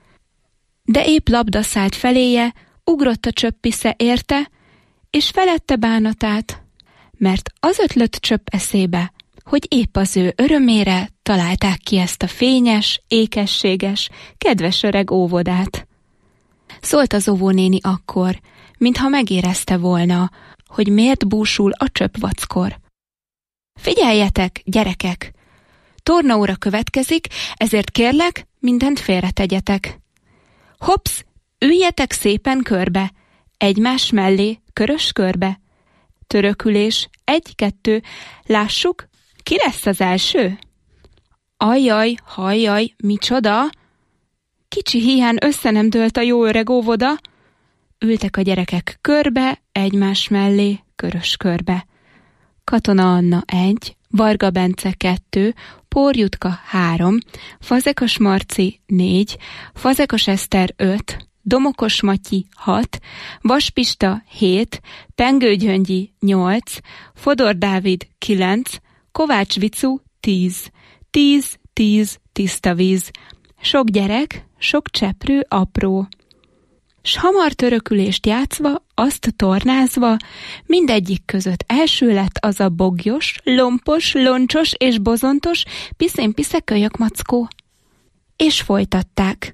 De épp labda szállt feléje, ugrott a csöppisze érte, és felette bánatát, mert az ötlött csöpp eszébe, hogy épp az ő örömére találták ki ezt a fényes, ékességes, kedves öreg óvodát. Szólt az óvónéni akkor, mintha megérezte volna, hogy miért búsul a csöpp vackor. Figyeljetek, gyerekek! Tornaóra következik, ezért kérlek, mindent félretegyetek. Hopsz, üljetek szépen körbe, egymás mellé, körös körbe. Törökülés, 1-2, lássuk, ki lesz az első? Ajjaj, hajjaj, micsoda? Kicsi hián össze nem dőlt a jó öreg óvoda. Ültek a gyerekek körbe, egymás mellé, körös körbe. Katona Anna 1, Varga Bence 2, Pór Jutka 3, Fazekas Marci 4, Fazekas Eszter 5, Domokos Matyi 6, Vas Pista 7, Pengő Gyöngyi 8, Fodor Dávid 9, Kovács Vicu 10, 10 tiszta víz, sok gyerek, sok cseprő apró. S hamar törökülést játszva, azt tornázva, mindegyik között első lett az a bogyos, lompos, loncsos és bozontos piszén-pisze kölyök mackó. És folytatták.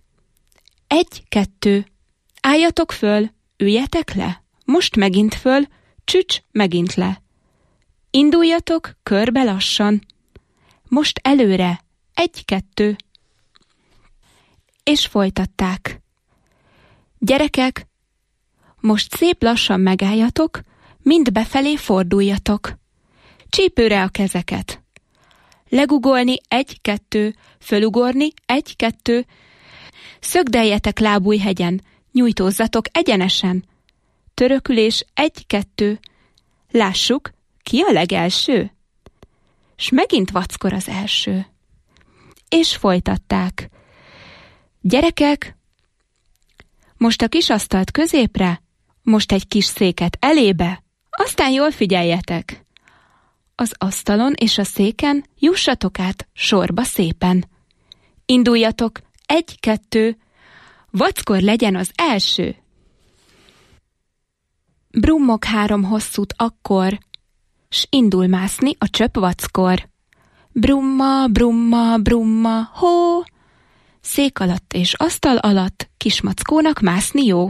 1-2, álljatok föl, üljetek le, most megint föl, csücs, megint le. Induljatok körbe lassan, most előre, 1-2. És folytatták. Gyerekek, most szép lassan megálljatok, mind befelé forduljatok. Csípőre a kezeket. Legugolni 1-2, fölugorni 1-2. Szögdeljetek lábújhegyen, nyújtózzatok egyenesen. Törökülés 1-2. Lássuk, ki a legelső? S megint vackor az első. És folytatták. Gyerekek, most a kis asztalt középre, most egy kis széket elébe, aztán jól figyeljetek. Az asztalon és a széken jussatok át sorba szépen. Induljatok, 1-2, vackor legyen az első. Brummog 3 hosszút akkor, s indul mászni a csöpp vackor. Brumma, brumma, brumma, hó! Szék alatt és asztal alatt kismackónak mászni jó.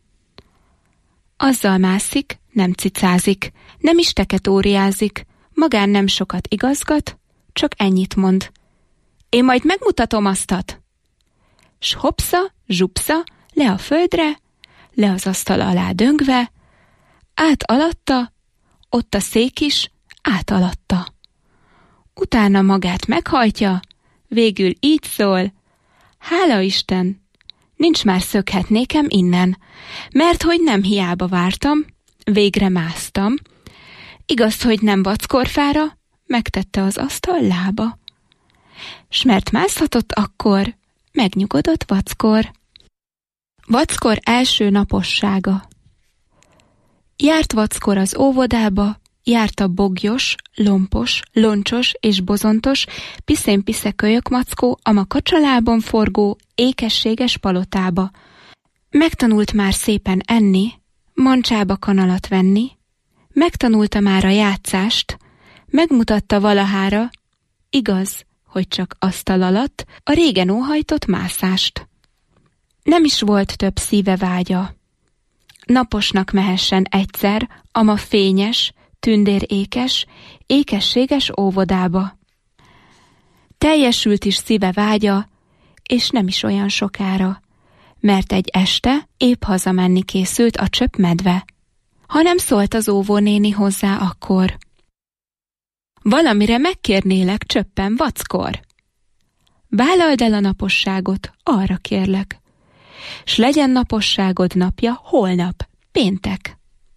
Azzal mászik, nem cicázik, nem is teketóriázik, magán nem sokat igazgat, csak ennyit mond. Én majd megmutatom aztat. S hopsza, zsupsza, le a földre, le az asztal alá döngve, át alatta, ott a szék is, át alatta. Utána magát meghajtja, végül így szól, hála Isten, nincs már szökhetnékem innen, mert hogy nem hiába vártam, végre másztam. Igaz, hogy nem vackorfára, megtette az asztal lába. S mert mászhatott akkor, megnyugodott vackor. Vackor első napossága. Járt vackor az óvodába, járt a bogyos, lompos, loncsos és bozontos, piszén-pisze kölyök mackó a makacsalábon forgó, ékességes palotába. Megtanult már szépen enni, mancsába kanalat venni, megtanulta már a játszást, megmutatta valahára, igaz, hogy csak asztal alatt, a régen óhajtott mászást. Nem is volt több szíve vágya. Naposnak mehessen egyszer, ama fényes, tündérékes, ékességes óvodába. Teljesült is szíve vágya, és nem is olyan sokára, mert egy este épp hazamenni készült a csöpp medve, hanem szólt az óvónéni hozzá akkor. Valamire megkérnélek csöppen vackor. vállald el a naposságot, arra kérlek. S legyen naposságod napja holnap, péntek.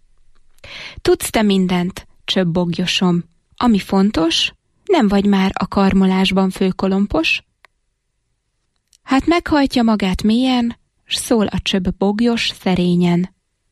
Tudsz te mindent, csöpp-boggyosom, ami fontos, nem vagy már a karmolásban főkolompos? Hát meghajtja magát mélyen, s szól a csöpp-boggyos szerényen.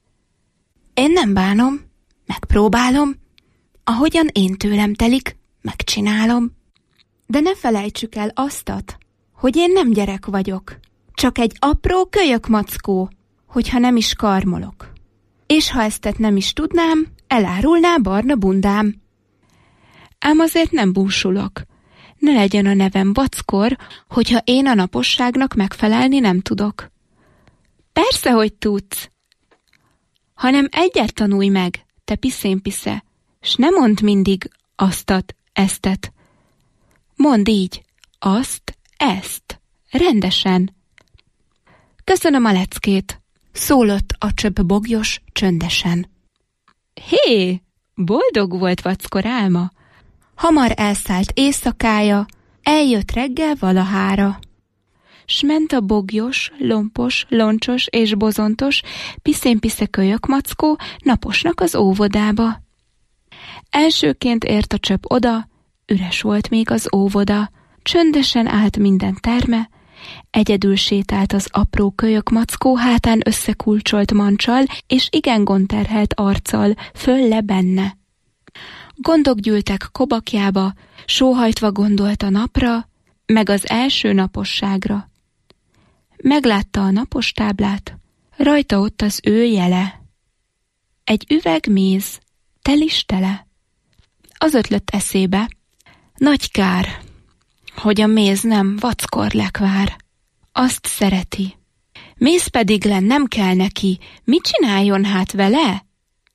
Én nem bánom, megpróbálom, ahogyan én tőlem telik, megcsinálom. De ne felejtsük el aztat, hogy én nem gyerek vagyok, csak egy apró kölyökmackó, hogyha nem is karmolok. És ha eztet nem is tudnám, elárulná barna bundám. Ám azért nem búsulok. Ne legyen a nevem vackor, hogyha én a naposságnak megfelelni nem tudok. Persze, hogy tudsz, hanem egyet tanulj meg, te piszénpisze, s ne mondd mindig aztat, eztet. Mondd így, azt, ezt, rendesen. Köszönöm a leckét, szólott a csöpp-bogyos csöndesen. Hé, boldog volt vackor álma. Hamar elszállt éjszakája, eljött reggel valahára. S ment a bogyos, lompos, loncsos és bozontos, piszénpisze kölyökmackó naposnak az óvodába. Elsőként ért a csöpp oda, üres volt még az óvoda, csöndesen állt minden terme, egyedül sétált az apró kölyökmackó hátán összekulcsolt mancsal, és igen gondterhelt arccal, föl le benne. Gondok gyűltek kobakjába, sóhajtva gondolt a napra, meg az első naposságra. Meglátta a napostáblát, rajta ott az ő jele. Egy üveg méz, telis tele. Az ötlött eszébe, nagy kár, hogy a méz nem vackor lekvár. Azt szereti. Méz pedig len nem kell neki, mit csináljon hát vele?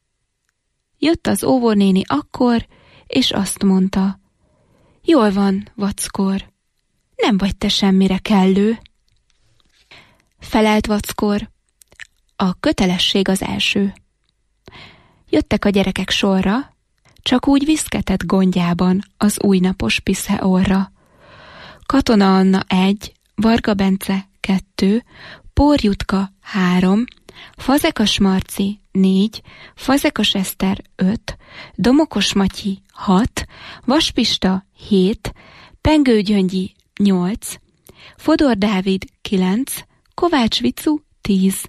Jött az óvónéni akkor, és azt mondta, jól van, vackor, nem vagy te semmire kellő. Felelt vackor, a kötelesség az első. Jöttek a gyerekek sorra, csak úgy viszketett gondjában az újnapos pisze orra. Katona Anna 1, Varga Bence 2, Pór Jutka 3, Fazekas Marci 4, Fazekas Eszter 5, Domokos Matyi 6, Vaspista 7, Pengő Gyöngyi 8, Fodor Dávid 9, Kovács Vicu 10,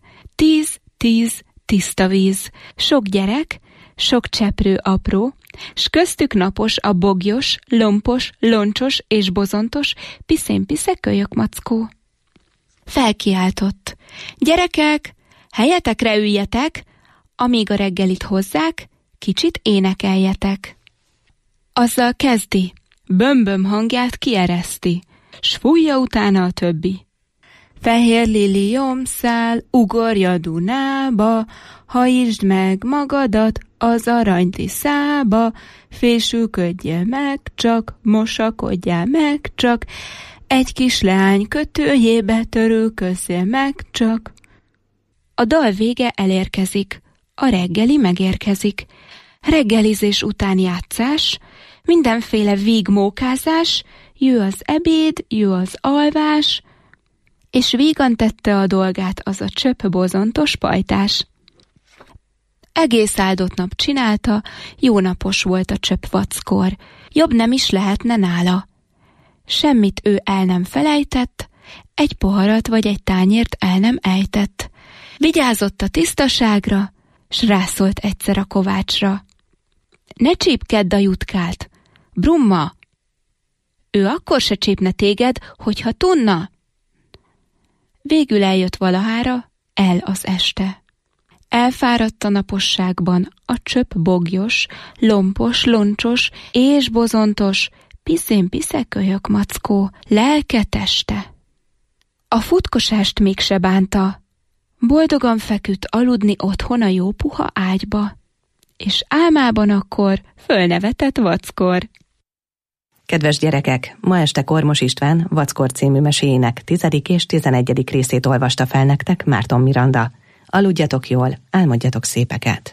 10 tiszta víz, sok gyerek, sok cseprő apró, s köztük napos a bogyos, lompos, loncsos és bozontos, piszénpisze kölyökmackó. Felkiáltott, gyerekek, helyetekre üljetek, amíg a reggelit hozzák, kicsit énekeljetek. Azzal kezdi, bömböm hangját kiereszti, s fújja utána a többi. Fehér liliom szál, ugorj a Dunába, hajtsd meg magadat az aranytiszába, fésülködjél meg csak, mosakodjál meg csak, egy kis leány kötőjébe törülközzél meg csak. A dal vége elérkezik, a reggeli megérkezik. Reggelizés után játszás, mindenféle vígmókázás, jő az ebéd, jő az alvás, és vígan tette a dolgát az a csöpp-bozontos pajtás. Egész áldott nap csinálta, jó napos volt a csöpp vackor, jobb nem is lehetne nála. Semmit ő el nem felejtett, egy poharat vagy egy tányért el nem ejtett. Vigyázott a tisztaságra, s rászólt egyszer a Kovácsra. Ne csípkedd a Jutkát, Brumma! Ő akkor se csípne téged, hogyha tudna. Végül eljött valahára, el az este. Elfáradt a naposságban a csöpp-bogyos, lompos, loncsos és bozontos, piszén-pisze kölyökmackó, lelke teste. A futkosást mégse bánta, boldogan feküdt aludni otthon a jó puha ágyba, és álmában akkor fölnevetett vackor. Kedves gyerekek, ma este Kormos István Vackor című meséjének 10. és 11. részét olvasta fel nektek Márton Miranda. Aludjatok jól, álmodjatok szépeket!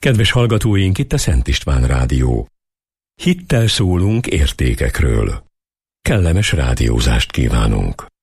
Kedves hallgatóink, itt a Szent István Rádió. Hittel szólunk értékekről. Kellemes rádiózást kívánunk.